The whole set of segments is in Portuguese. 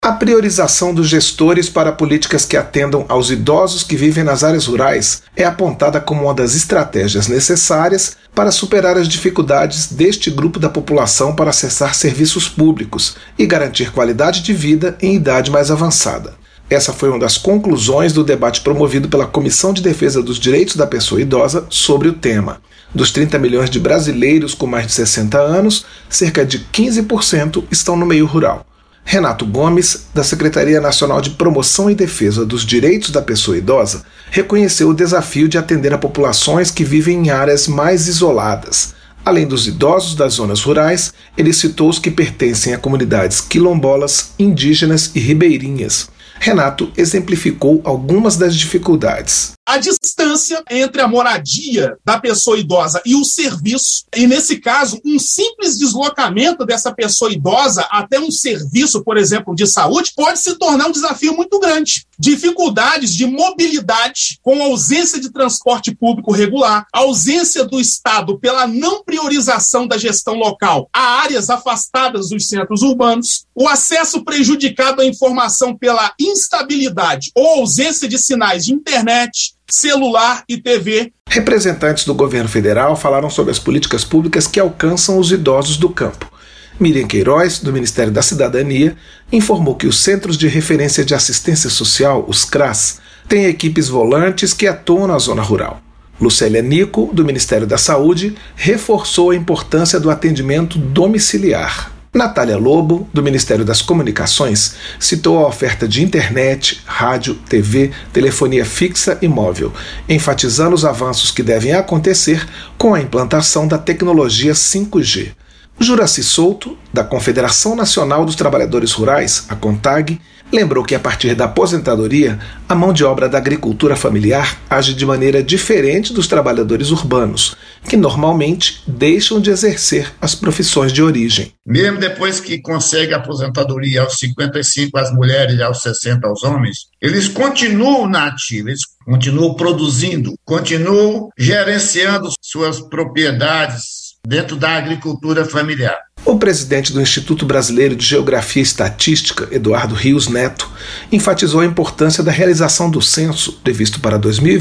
A priorização dos gestores para políticas que atendam aos idosos que vivem nas áreas rurais é apontada como uma das estratégias necessárias para superar as dificuldades deste grupo da população para acessar serviços públicos e garantir qualidade de vida em idade mais avançada. Essa foi uma das conclusões do debate promovido pela Comissão de Defesa dos Direitos da Pessoa Idosa sobre o tema. Dos 30 milhões de brasileiros com mais de 60 anos, cerca de 15% estão no meio rural. Renato Gomes, da Secretaria Nacional de Promoção e Defesa dos Direitos da Pessoa Idosa, reconheceu o desafio de atender a populações que vivem em áreas mais isoladas. Além dos idosos das zonas rurais, ele citou os que pertencem a comunidades quilombolas, indígenas e ribeirinhas. Renato exemplificou algumas das dificuldades. A distância entre a moradia da pessoa idosa e o serviço, e nesse caso, um simples deslocamento dessa pessoa idosa até um serviço, por exemplo, de saúde, pode se tornar um desafio muito grande. Dificuldades de mobilidade, com ausência de transporte público regular, ausência do Estado pela não priorização da gestão local a áreas afastadas dos centros urbanos, o acesso prejudicado à informação pela instabilidade ou ausência de sinais de internet, celular e TV. Representantes do governo federal falaram sobre as políticas públicas que alcançam os idosos do campo. Miriam Queiroz, do Ministério da Cidadania, informou que os Centros de Referência de Assistência Social, os CRAS, têm equipes volantes que atuam na zona rural. Lucélia Nico, do Ministério da Saúde, reforçou a importância do atendimento domiciliar. Natália Lobo, do Ministério das Comunicações, citou a oferta de internet, rádio, TV, telefonia fixa e móvel, enfatizando os avanços que devem acontecer com a implantação da tecnologia 5G. Juraci Souto, da Confederação Nacional dos Trabalhadores Rurais, a CONTAG, lembrou que a partir da aposentadoria, a mão de obra da agricultura familiar age de maneira diferente dos trabalhadores urbanos, que normalmente deixam de exercer as profissões de origem. Mesmo depois que consegue a aposentadoria aos 55 as mulheres e aos 60 os homens, eles continuam na ativa, eles continuam produzindo, continuam gerenciando suas propriedades dentro da agricultura familiar. O presidente do Instituto Brasileiro de Geografia e Estatística, Eduardo Rios Neto, enfatizou a importância da realização do censo, previsto para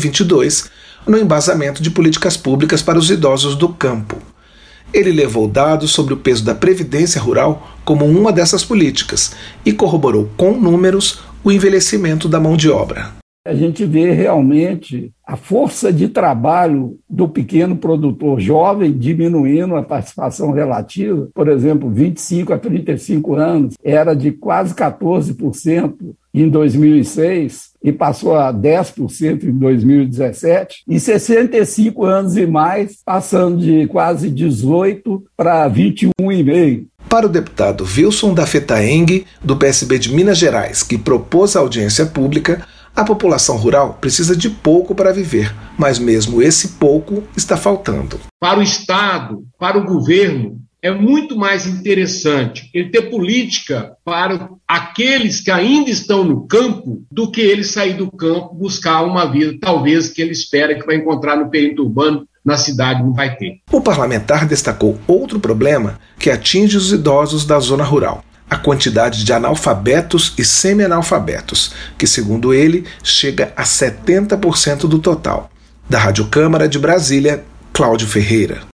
2022, no embasamento de políticas públicas para os idosos do campo. Ele levou dados sobre o peso da previdência rural como uma dessas políticas e corroborou com números o envelhecimento da mão de obra. A gente vê realmente a força de trabalho do pequeno produtor jovem diminuindo a participação relativa. Por exemplo, 25 a 35 anos era de quase 14% em 2006 e passou a 10% em 2017. E 65 anos e mais, passando de quase 18% para 21,5%. Para o deputado Wilson da Fetaeng, do PSB de Minas Gerais, que propôs a audiência pública, a população rural precisa de pouco para viver, mas mesmo esse pouco está faltando. Para o Estado, para o governo, é muito mais interessante ele ter política para aqueles que ainda estão no campo do que ele sair do campo, buscar uma vida, talvez, que ele espera que vai encontrar no perímetro urbano, na cidade não vai ter. O parlamentar destacou outro problema que atinge os idosos da zona rural: a quantidade de analfabetos e semi-analfabetos, que, segundo ele, chega a 70% do total. Da Rádio Câmara de Brasília, Cláudio Ferreira.